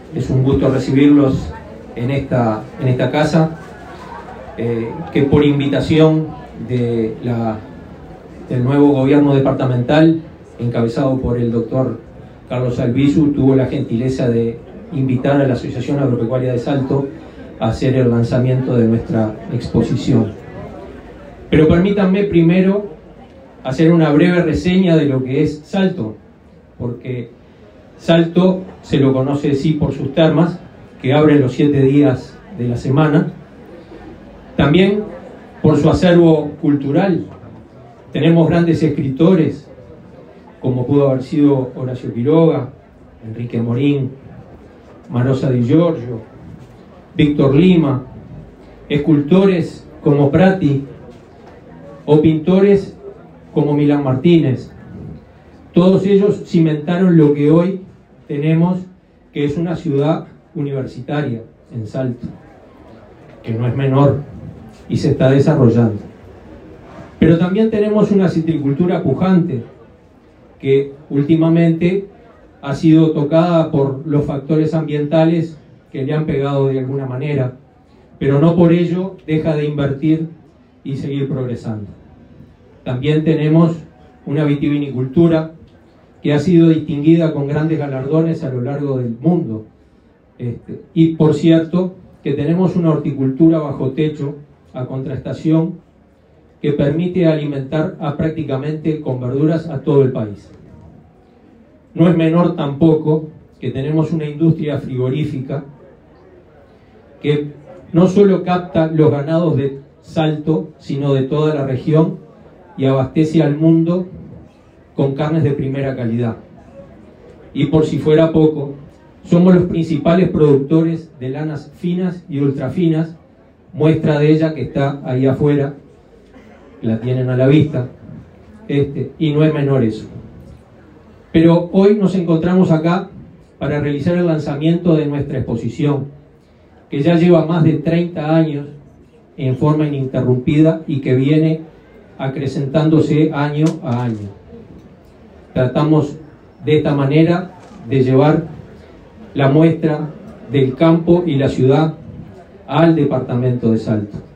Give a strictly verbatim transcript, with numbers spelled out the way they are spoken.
es un gusto recibirlos en esta, en esta casa, eh, que por invitación de la, del nuevo gobierno departamental, encabezado por el doctor Carlos Albizu, tuvo la gentileza de invitar a la Asociación Agropecuaria de Salto a hacer el lanzamiento de nuestra exposición. Pero permítanme primero hacer una breve reseña de lo que es Salto, porque Salto se lo conoce sí por sus termas, que abren los siete días de la semana, también por su acervo cultural. Tenemos grandes escritores, como pudo haber sido Horacio Quiroga, Enrique Morín, Marosa Di Giorgio, Víctor Lima, escultores como Prati, o pintores como Milán Martínez. Todos ellos cimentaron lo que hoy tenemos, que es una ciudad universitaria en Salto, que no es menor y se está desarrollando. Pero también tenemos una citricultura pujante, que últimamente ha sido tocada por los factores ambientales que le han pegado de alguna manera, pero no por ello deja de invertir y seguir progresando. También tenemos una vitivinicultura que ha sido distinguida con grandes galardones a lo largo del mundo. Este, y por cierto, que tenemos una horticultura bajo techo a contraestación que permite alimentar a prácticamente con verduras a todo el país. No es menor tampoco que tenemos una industria frigorífica que no solo capta los ganados de Salto, sino de toda la región, y abastece al mundo con carnes de primera calidad. Y por si fuera poco, somos los principales productores de lanas finas y ultrafinas, muestra de ella que está ahí afuera, la tienen a la vista, este, y no es menor eso. Pero hoy nos encontramos acá para realizar el lanzamiento de nuestra exposición, que ya lleva más de treinta años en forma ininterrumpida y que viene acrecentándose año a año. Tratamos de esta manera de llevar la muestra del campo y la ciudad al departamento de Salto.